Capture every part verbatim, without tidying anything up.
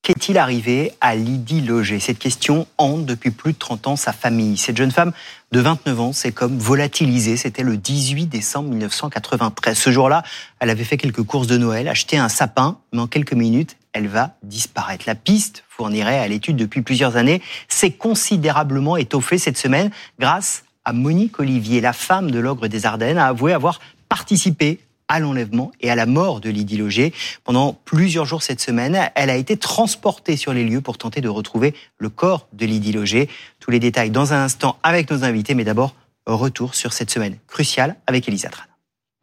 Qu'est-il arrivé à Lydie Loger? Cette question hante depuis plus de trente ans sa famille. Cette jeune femme de vingt-neuf ans s'est comme volatilisée. C'était le dix-huit décembre mille neuf cent quatre-vingt-treize. Ce jour-là, elle avait fait quelques courses de Noël, acheté un sapin, mais en quelques minutes, elle va disparaître. La piste fournirait à l'étude depuis plusieurs années s'est considérablement étoffée cette semaine grâce à Monique Olivier. La femme de l'ogre des Ardennes a avoué avoir participé à l'enlèvement et à la mort de Lydie Loger. Pendant plusieurs jours cette semaine, elle a été transportée sur les lieux pour tenter de retrouver le corps de Lydie Loger. Tous les détails dans un instant avec nos invités, mais d'abord, retour sur cette semaine cruciale avec Elisa Tran.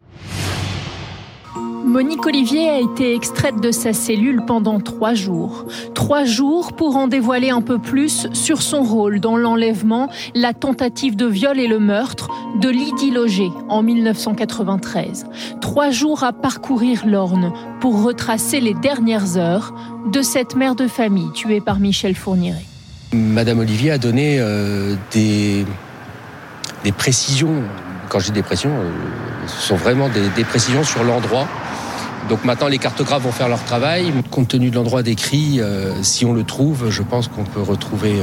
Monique Olivier a été extraite de sa cellule pendant trois jours. Trois jours pour en dévoiler un peu plus sur son rôle dans l'enlèvement, la tentative de viol et le meurtre de Lydie Loger en mille neuf cent quatre-vingt-treize. Trois jours à parcourir l'Orne pour retracer les dernières heures de cette mère de famille tuée par Michel Fourniret. Madame Olivier a donné euh, des, des précisions. Quand je dis des précisions, euh, ce sont vraiment des, des précisions sur l'endroit. Donc maintenant, les cartographes vont faire leur travail. Compte tenu de l'endroit décrit, euh, si on le trouve, je pense qu'on peut retrouver euh,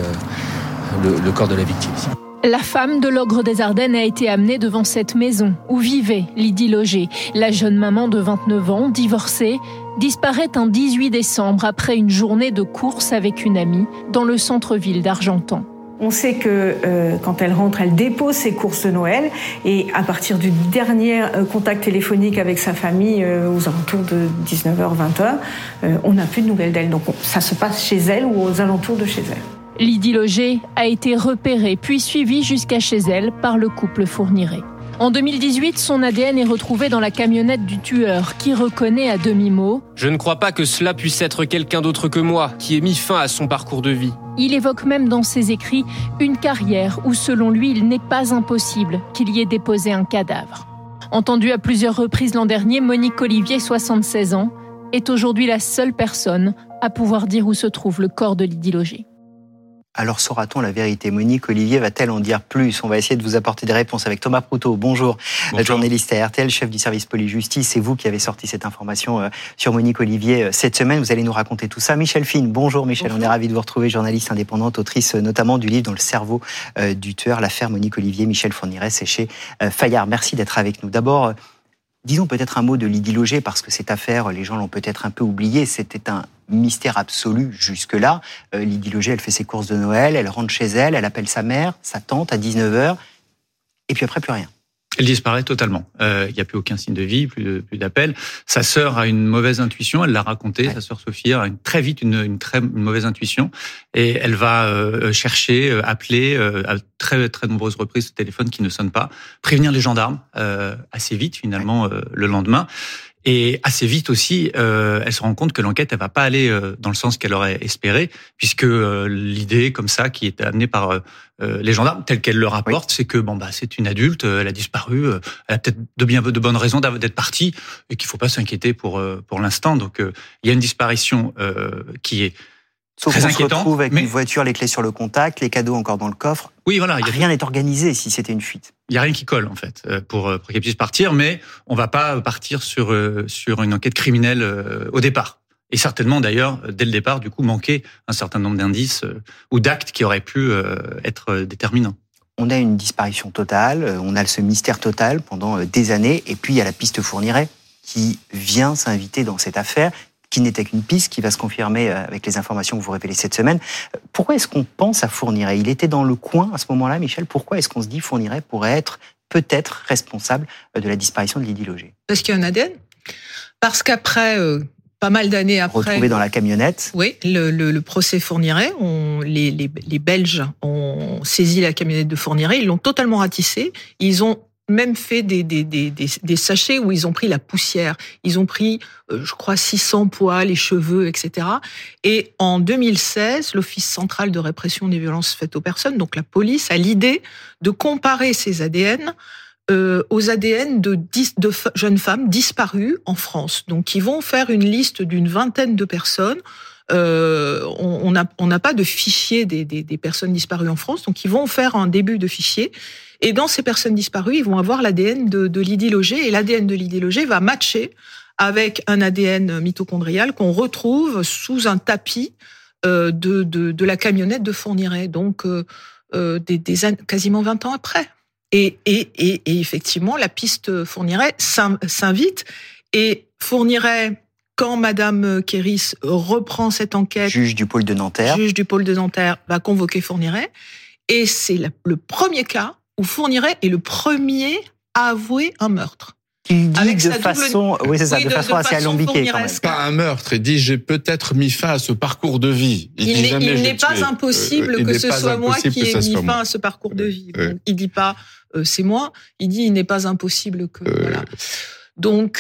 le, le corps de la victime. La femme de l'ogre des Ardennes a été amenée devant cette maison où vivait Lydie Loger. La jeune maman de vingt-neuf ans, divorcée, disparaît un dix-huit décembre après une journée de course avec une amie dans le centre-ville d'Argentan. On sait que euh, quand elle rentre, elle dépose ses courses de Noël et à partir du dernier euh, contact téléphonique avec sa famille euh, aux alentours de dix-neuf heures vingt, euh, on n'a plus de nouvelles d'elle. Donc on, ça se passe chez elle ou aux alentours de chez elle. Lydie Loger a été repérée puis suivie jusqu'à chez elle par le couple Fourniret. En deux mille dix-huit, son A D N est retrouvé dans la camionnette du tueur qui reconnaît à demi-mot « Je ne crois pas que cela puisse être quelqu'un d'autre que moi qui ait mis fin à son parcours de vie. » Il évoque même dans ses écrits une carrière où, selon lui, il n'est pas impossible qu'il y ait déposé un cadavre. Entendue à plusieurs reprises l'an dernier, Monique Olivier, soixante-seize ans, est aujourd'hui la seule personne à pouvoir dire où se trouve le corps de Lydie Loger. Alors saura-t-on la vérité? Monique Olivier va-t-elle en dire plus? On va essayer de vous apporter des réponses avec Thomas Proutot. Bonjour, Bonjour. Journaliste à R T L, chef du service police-justice. C'est vous qui avez sorti cette information sur Monique Olivier cette semaine. Vous allez nous raconter tout ça. Michel Fine, bonjour Michel. Bonjour. On est ravis de vous retrouver, journaliste indépendante, autrice notamment du livre Dans le cerveau du tueur, l'affaire Monique Olivier, Michel Fourniret, c'est chez Fayard. Merci d'être avec nous. D'abord, disons peut-être un mot de Lydie Loger, parce que cette affaire, les gens l'ont peut-être un peu oubliée, c'était un mystère absolu jusque-là. Euh, Lydie Loger, elle fait ses courses de Noël, elle rentre chez elle, elle appelle sa mère, sa tante à dix-neuf heures, et puis après, plus rien. Elle disparaît totalement. Il euh, n'y a plus aucun signe de vie, plus, de, plus d'appel. Sa sœur a une mauvaise intuition, elle l'a raconté, ouais. Sa sœur Sophie a une, très vite une, une très une mauvaise intuition, et elle va euh, chercher, euh, appeler euh, à très très nombreuses reprises ce téléphone qui ne sonne pas, prévenir les gendarmes euh, assez vite finalement euh, le lendemain. Et assez vite aussi, euh, elle se rend compte que l'enquête, elle va pas aller euh, dans le sens qu'elle aurait espéré, puisque euh, l'idée comme ça qui est amenée par euh, les gendarmes, telle qu'elle le rapporte, oui. C'est que bon bah c'est une adulte, elle a disparu, euh, elle a peut-être de bien de bonnes raisons d'être partie, et qu'il faut pas s'inquiéter pour euh, pour l'instant. Donc euh, il y a une disparition euh, qui est Sauf très qu'on inquiétante. Se retrouve avec mais... une voiture, les clés sur le contact, les cadeaux encore dans le coffre. Oui, voilà. Y a rien n'est organisé si c'était une fuite. Il n'y a rien qui colle, en fait, pour, pour qu'elle puisse partir, mais on va pas partir sur, sur une enquête criminelle au départ. Et certainement, d'ailleurs, dès le départ, du coup, manquer un certain nombre d'indices ou d'actes qui auraient pu être déterminants. On a une disparition totale, on a ce mystère total pendant des années, et puis il y a la piste Fourniret qui vient s'inviter dans cette affaire, qui n'était qu'une piste, qui va se confirmer avec les informations que vous révélez cette semaine. Pourquoi est-ce qu'on pense à Fourniret? Il était dans le coin à ce moment-là, Michel. Pourquoi est-ce qu'on se dit Fourniret pourrait être peut-être responsable de la disparition de Lydie Loger? Parce qu'il y a un A D N. Parce qu'après, euh, pas mal d'années après... Retrouvé dans la camionnette. Oui, le, le, le procès Fourniret, on, les, les, les Belges ont saisi la camionnette de Fourniret, ils l'ont totalement ratissée. Ils ont même fait des, des, des, des, des sachets où ils ont pris la poussière. Ils ont pris, euh, je crois, six cents poils, les cheveux, et cetera. Et en deux mille seize, l'Office central de répression des violences faites aux personnes, donc la police, a l'idée de comparer ces A D N euh, aux A D N de, dix, de f- jeunes femmes disparues en France. Donc, ils vont faire une liste d'une vingtaine de personnes. Euh, on n'a on n'a pas de fichier des, des, des personnes disparues en France, donc ils vont faire un début de fichier. Et dans ces personnes disparues, ils vont avoir l'A D N de, de Lydie Loger, et l'A D N de Lydie Loger va matcher avec un A D N mitochondrial qu'on retrouve sous un tapis euh, de, de, de la camionnette de Fourniret, donc euh, euh, des, des, quasiment vingt ans après. Et, et, et, et effectivement, la piste Fourniret s'invite, et Fourniret, quand Madame Kéris reprend cette enquête, juge du pôle de Nanterre, juge du pôle de Nanterre va convoquer Fourniret, et c'est le premier cas où Fourniret est le premier à avouer un meurtre. Il dit avec de façon, double... oui c'est ça, oui, de, de façon de assez alambiquée quand même. Pas un meurtre. Il dit j'ai peut-être mis fin à ce parcours de vie. Il, il, il, il n'est pas impossible euh, que ce soit moi qui ai mis fin à ce parcours de vie. Euh. Donc, il dit pas euh, c'est moi. Il dit il n'est pas impossible que. Euh. Voilà. Donc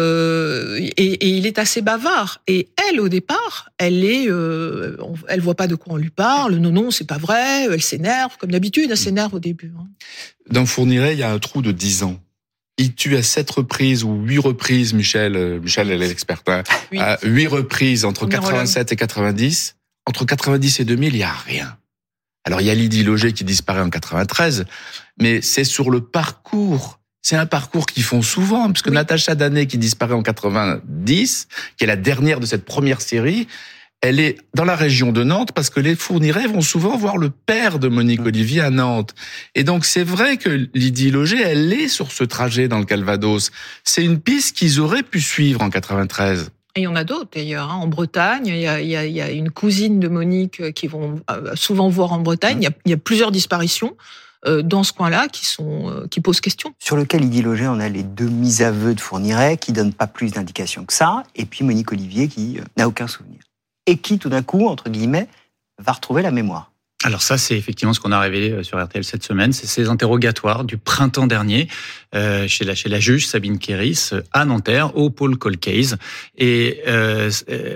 euh, et, et il est assez bavard. Et elle au départ, elle est, euh, elle voit pas de quoi on lui parle. Non non c'est pas vrai. Elle s'énerve comme d'habitude. Elle s'énerve au début. Hein. Dans Fourniret, il y a un trou de dix ans. Il tue à sept reprises ou huit reprises, Michel, euh, Michel, elle est l'experte, hein, oui. à huit reprises entre quatre-vingt-sept et quatre-vingt-dix. Entre quatre-vingt-dix et deux mille, il y a rien. Alors, il y a Lydie Loger qui disparaît en quatre-vingt-treize, mais c'est sur le parcours. C'est un parcours qu'ils font souvent, parce que oui. Natacha Danet, qui disparaît en quatre-vingt-dix, qui est la dernière de cette première série, elle est dans la région de Nantes parce que les Fourniret vont souvent voir le père de Monique Olivier à Nantes. Et donc, c'est vrai que Lydie Loger, elle est sur ce trajet dans le Calvados. C'est une piste qu'ils auraient pu suivre en quatre-vingt-treize. Et il y en a d'autres d'ailleurs. En Bretagne, il y a, il y a, il y a une cousine de Monique qui vont souvent voir en Bretagne. Mmh. Il y a, il y a plusieurs disparitions dans ce coin-là qui sont qui posent question. Sur lequel Lydie Loger, on a les deux mis-aveux de Fourniret qui donnent pas plus d'indications que ça, et puis Monique Olivier qui n'a aucun souvenir. Et qui, tout d'un coup, entre guillemets, va retrouver la mémoire. Alors ça, c'est effectivement ce qu'on a révélé sur R T L cette semaine. C'est ces interrogatoires du printemps dernier euh, chez, la, chez la juge Sabine Kéris à Nanterre, au pôle Cold Case. Et euh,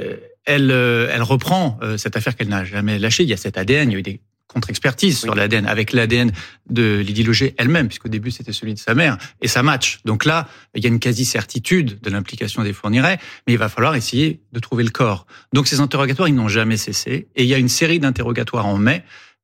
elle, elle reprend euh, cette affaire qu'elle n'a jamais lâchée. Il y a cet A D N, il y a eu des contre-expertise oui. sur l'A D N, avec l'A D N de Lydie Loger elle-même, puisqu'au début c'était celui de sa mère, et ça match. Donc là, il y a une quasi-certitude de l'implication des Fourniret, mais il va falloir essayer de trouver le corps. Donc ces interrogatoires, ils n'ont jamais cessé, et il y a une série d'interrogatoires en mai,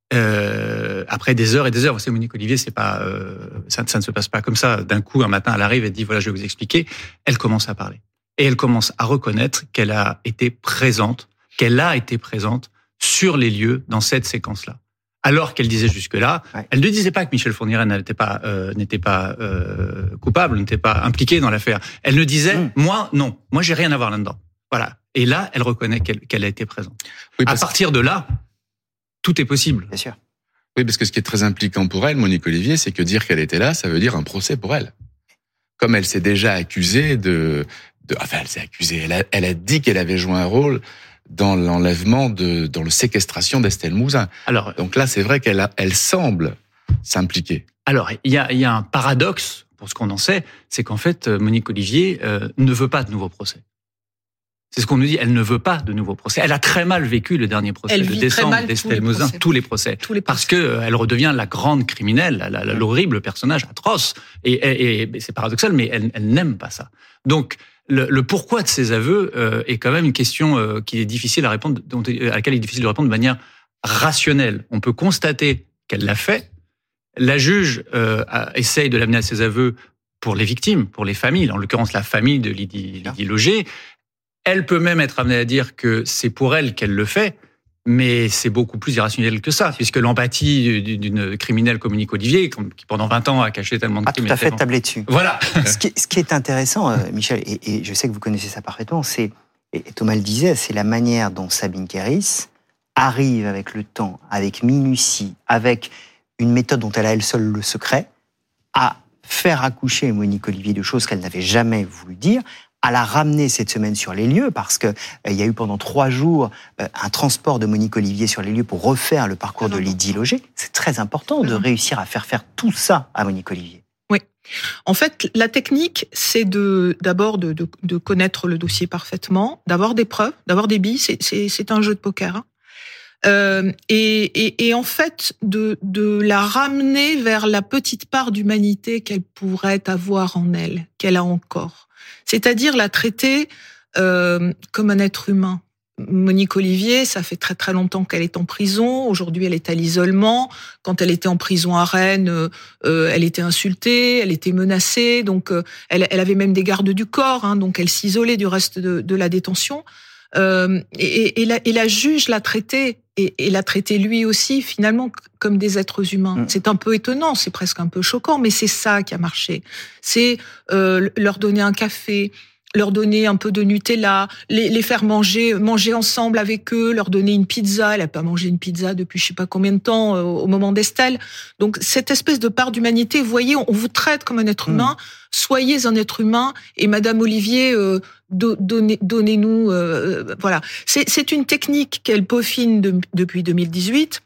euh, après des heures et des heures. Vous savez, Monique Olivier, c'est pas, euh, ça, ça ne se passe pas comme ça. D'un coup, un matin, elle arrive et dit, voilà, je vais vous expliquer. Elle commence à parler. Et elle commence à reconnaître qu'elle a été présente, qu'elle a été présente sur les lieux dans cette séquence-là. Alors qu'elle disait jusque-là, ouais. elle ne disait pas que Michel Fourniret n'était pas euh, n'était pas euh, coupable, n'était pas impliqué dans l'affaire. Elle ne disait, mmh. moi, non, moi, j'ai rien à voir là-dedans. Voilà. Et là, elle reconnaît qu'elle, qu'elle a été présente. Oui, à partir de là, tout est possible. Bien sûr. Oui, parce que ce qui est très impliquant pour elle, Monique Olivier, c'est que dire qu'elle était là, ça veut dire un procès pour elle. Comme elle s'est déjà accusée de, de enfin, elle s'est accusée. Elle a, elle a dit qu'elle avait joué un rôle dans l'enlèvement de, dans le séquestration d'Estelle Mouzin. Alors, donc là, c'est vrai qu'elle a, elle semble s'impliquer. Alors, il y a, il y a un paradoxe, pour ce qu'on en sait, c'est qu'en fait, Monique Olivier euh, ne veut pas de nouveau procès. C'est ce qu'on nous dit, elle ne veut pas de nouveau procès. Elle a très mal vécu le dernier procès elle de décembre d'Estelle Mouzin, tous les procès. Tous les procès. Parce que euh, elle redevient la grande criminelle, la, la, l'horrible personnage atroce. Et, et, et c'est paradoxal, mais elle, elle n'aime pas ça. Donc, Le, le pourquoi de ces aveux euh, est quand même une question euh, qui est difficile à répondre, dont, à laquelle il est difficile de répondre de manière rationnelle. On peut constater qu'elle l'a fait. La juge euh, a, essaye de l'amener à ses aveux pour les victimes, pour les familles, en l'occurrence la famille de Lydie, Lydie Loger. Elle peut même être amenée à dire que c'est pour elle qu'elle le fait, mais c'est beaucoup plus irrationnel que ça, puisque l'empathie d'une criminelle comme Monique Olivier, qui pendant vingt ans a caché tellement de crimes... Ah, tout à fait tablé dessus. Voilà. Ce qui, ce qui est intéressant, euh, Michel, et, et je sais que vous connaissez ça parfaitement, c'est, et Thomas le disait, c'est la manière dont Sabine Kéris arrive avec le temps, avec minutie, avec une méthode dont elle a elle seule le secret, à faire accoucher Monique Olivier de choses qu'elle n'avait jamais voulu dire, à la ramener cette semaine sur les lieux, parce que euh, il y a eu pendant trois jours euh, un transport de Monique Olivier sur les lieux pour refaire le parcours de Lydie Loger. C'est très important de réussir à faire faire tout ça à Monique Olivier. Oui. En fait, la technique, c'est de d'abord de, de, de connaître le dossier parfaitement, d'avoir des preuves, d'avoir des billes. C'est, c'est, c'est un jeu de poker. Hein. Euh, et, et, et en fait, de, de la ramener vers la petite part d'humanité qu'elle pourrait avoir en elle, qu'elle a encore. C'est-à-dire la traiter euh, comme un être humain. Monique Olivier, ça fait très très longtemps qu'elle est en prison. Aujourd'hui, elle est à l'isolement. Quand elle était en prison à Rennes, euh, elle était insultée, elle était menacée. Donc, euh, elle, elle avait même des gardes du corps. Hein, donc, elle s'isolait du reste de, de la détention. Euh, et, et, la, et la juge l'a traité, et, et l'a traité lui aussi, finalement, comme des êtres humains. Mmh. C'est un peu étonnant, c'est presque un peu choquant, mais c'est ça qui a marché. C'est euh, leur donner un café, leur donner un peu de Nutella, les, les faire manger, manger ensemble avec eux, leur donner une pizza. Elle n'a pas mangé une pizza depuis je sais pas combien de temps, euh, au moment d'Estelle. Donc, cette espèce de part d'humanité, vous voyez, on, on vous traite comme un être humain, mmh. soyez un être humain, et Madame Olivier, euh, do, donnez, donnez-nous... Euh, voilà. C'est, c'est une technique qu'elle peaufine de, depuis deux mille dix-huit,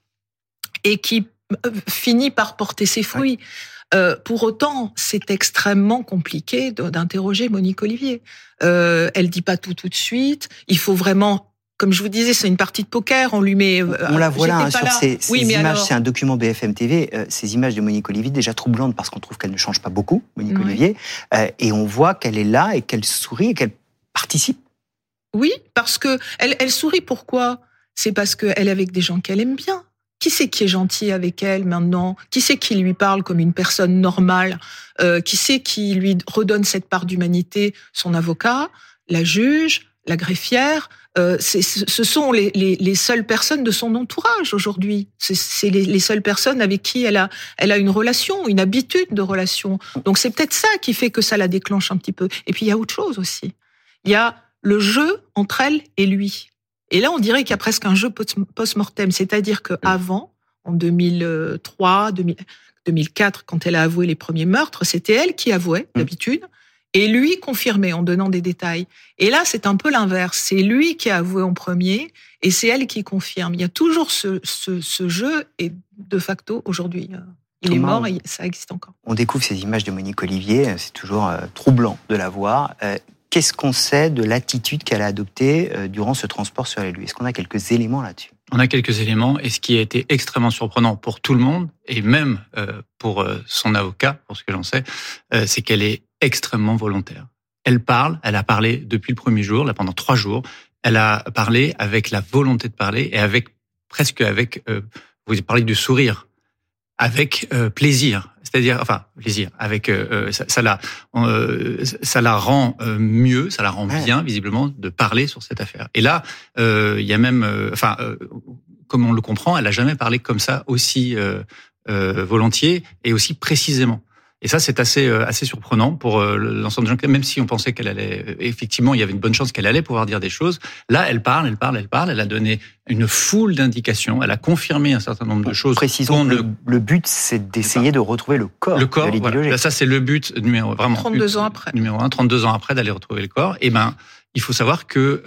et qui euh, finit par porter ses fruits. Ouais. Euh, pour autant, c'est extrêmement compliqué d'interroger Monique Olivier. Euh, elle dit pas tout tout de suite. Il faut vraiment, comme je vous disais, c'est une partie de poker. On lui met. On, on la voit là hein, sur là. ces, ces oui, images. Alors... C'est un document B F M T V. Euh, ces images de Monique Olivier, déjà troublantes parce qu'on trouve qu'elle ne change pas beaucoup, Monique oui. Olivier, euh, et on voit qu'elle est là et qu'elle sourit et qu'elle participe. Oui, parce que elle, elle sourit. Pourquoi ? C'est parce qu'elle est avec des gens qu'elle aime bien. Qui c'est qui est gentil avec elle maintenant ? Qui c'est qui lui parle comme une personne normale ? euh, Qui c'est qui lui redonne cette part d'humanité ? Son avocat, la juge, la greffière. Euh, c'est, ce sont les, les, les seules personnes de son entourage aujourd'hui. C'est, c'est les, les seules personnes avec qui elle a, elle a une relation, une habitude de relation. Donc c'est peut-être ça qui fait que ça la déclenche un petit peu. Et puis il y a autre chose aussi. Il y a le jeu entre elle et lui. Et là, on dirait qu'il y a presque un jeu post-mortem. C'est-à-dire qu'avant, en deux mille trois, deux mille quatre, quand elle a avoué les premiers meurtres, c'était elle qui avouait, d'habitude, et lui confirmait en donnant des détails. Et là, c'est un peu l'inverse. C'est lui qui a avoué en premier, et c'est elle qui confirme. Il y a toujours ce, ce, ce jeu, et de facto, aujourd'hui, il Thomas, est mort et ça existe encore. On découvre ces images de Monique Olivier, c'est toujours euh, troublant de la voir. Euh, Qu'est-ce qu'on sait de l'attitude qu'elle a adoptée durant ce transport sur les lieux ? Est-ce qu'on a quelques éléments là-dessus ? On a quelques éléments, et ce qui a été extrêmement surprenant pour tout le monde, et même pour son avocat, pour ce que j'en sais, c'est qu'elle est extrêmement volontaire. Elle parle, elle a parlé depuis le premier jour, là pendant trois jours, elle a parlé avec la volonté de parler, et avec presque avec, euh, vous parlez du sourire, avec euh, plaisir. C'est-à-dire, enfin, plaisir, avec euh, ça, ça la, euh, ça la rend euh, mieux, ça la rend ouais. bien, visiblement, de parler sur cette affaire. Et là, euh, il y a même, euh, enfin, euh, comme on le comprend, elle a jamais parlé comme ça aussi euh, euh, volontiers et aussi précisément. Et ça, c'est assez euh, assez surprenant pour euh, l'ensemble des gens. Même si on pensait qu'elle allait, euh, effectivement, il y avait une bonne chance qu'elle allait pouvoir dire des choses. Là, elle parle, elle parle, elle parle. Elle a donné une foule d'indications. Elle a confirmé un certain nombre de choses. Précisons, le, le but, c'est d'essayer de retrouver le corps. Le corps, de Lydie voilà. Loget. Là, ça, c'est le but numéro vraiment. trente-deux ans après. Numéro un, trente-deux ans après d'aller retrouver le corps. Et ben, il faut savoir que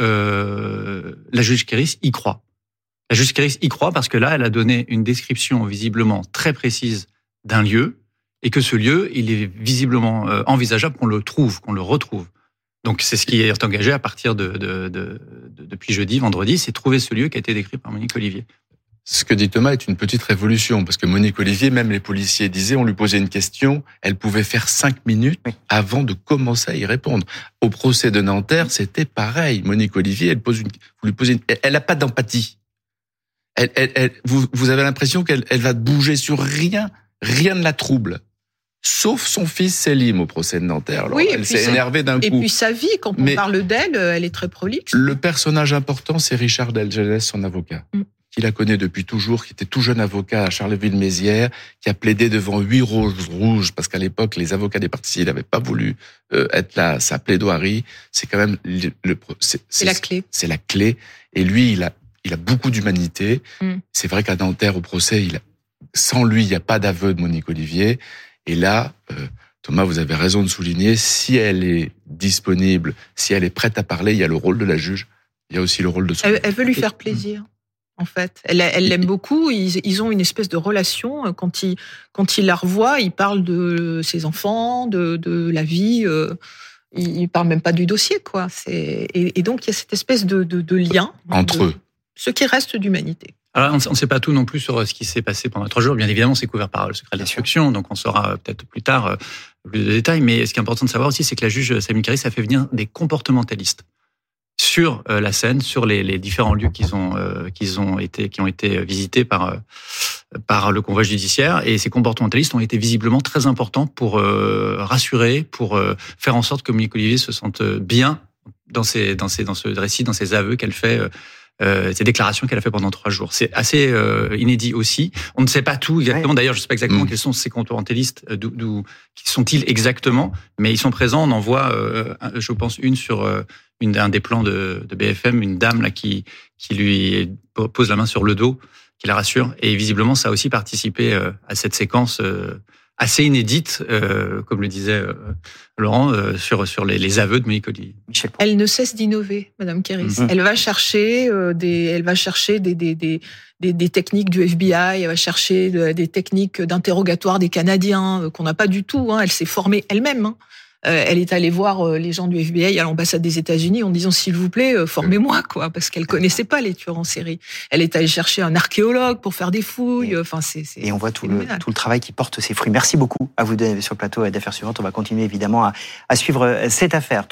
euh, la juge Kéris y croit. La juge Kéris y croit parce que là, elle a donné une description visiblement très précise d'un lieu. Et que ce lieu, il est visiblement euh, envisageable qu'on le trouve, qu'on le retrouve. Donc c'est ce qui est engagé à partir de, de, de, de depuis jeudi, vendredi, c'est trouver ce lieu qui a été décrit par Monique Olivier. Ce que dit Thomas est une petite révolution, parce que Monique Olivier, même les policiers disaient, on lui posait une question, elle pouvait faire cinq minutes oui. avant de commencer à y répondre. Au procès de Nanterre, c'était pareil. Monique Olivier, elle pose une, vous lui posez une, elle n'a pas d'empathie. Elle, elle, elle, vous, vous avez l'impression qu'elle elle va bouger sur rien, rien ne la trouble. Sauf son fils Selim au procès de Nanterre. Alors, oui, elle s'est énervée d'un coup. Et puis sa vie, quand on Mais parle d'elle, elle est très prolixe. Le personnage important, c'est Richard Delgenès, son avocat, mm. qui la connaît depuis toujours, qui était tout jeune avocat à Charleville-Mézières, qui a plaidé devant huit roses rouges, parce qu'à l'époque, les avocats des parties civils n'avaient pas voulu euh, être là. Sa plaidoirie, c'est quand même le, le c'est, c'est, c'est la clé. C'est la clé. Et lui, il a, il a beaucoup d'humanité. Mm. C'est vrai qu'à Nanterre, au procès, il a, sans lui, il n'y a pas d'aveu de Monique Olivier. Et là, euh, Thomas, vous avez raison de souligner, si elle est disponible, si elle est prête à parler, il y a le rôle de la juge, il y a aussi le rôle de son... Elle, elle veut lui faire plaisir, en fait. Elle, elle l'aime beaucoup, ils, ils ont une espèce de relation. Quand il, quand il la revoit, il parle de ses enfants, de, de la vie, euh, il parle même pas du dossier, quoi. C'est, et, et donc, il y a cette espèce de, de, de lien... Entre de, eux. Ce qui reste d'humanité. Alors, on ne sait pas tout non plus sur ce qui s'est passé pendant trois jours. Bien évidemment, c'est couvert par le secret d'instruction, donc on saura peut-être plus tard plus de détails. Mais ce qui est important de savoir aussi, c'est que la juge Samy Kéris a fait venir des comportementalistes sur euh, la scène, sur les, les différents lieux qu'ils ont euh, qu'ils ont été qui ont été visités par euh, par le convoi judiciaire. Et ces comportementalistes ont été visiblement très importants pour euh, rassurer, pour euh, faire en sorte que Monique Olivier se sente bien dans ses dans ses dans ce récit, dans ses aveux qu'elle fait. Euh, Euh, ces déclarations qu'elle a fait pendant trois jours. C'est assez euh, inédit aussi. On ne sait pas tout exactement. Ouais. D'ailleurs, je ne sais pas exactement mmh. quels sont ces comportementalistes, d'où, d'où qui sont-ils exactement, mais ils sont présents. On en voit, euh, je pense, une sur euh, une, un des plans de, de B F M, une dame là qui qui lui pose la main sur le dos, qui la rassure. Et visiblement, ça a aussi participé euh, à cette séquence euh, assez inédite, euh, comme le disait euh, Laurent, euh, sur sur les, les aveux de Monique Olivier. Elle ne cesse d'innover, Madame Kéris. Mm-hmm. Elle va chercher euh, des, elle va chercher des des, des des des techniques du F B I. Elle va chercher de, des techniques d'interrogatoire des Canadiens euh, qu'on n'a pas du tout. Hein. Elle s'est formée elle-même. Hein. Euh, elle est allée voir euh, les gens du F B I à l'ambassade des États-Unis en disant s'il vous plaît euh, formez-moi quoi, parce qu'elle connaissait pas les tueurs en série. Elle est allée chercher un archéologue pour faire des fouilles. Enfin c'est, c'est et on voit tout le tout le travail qui porte ses fruits. Merci beaucoup à vous deux sur le plateau d'Affaires suivantes. On va continuer évidemment à, à suivre cette affaire.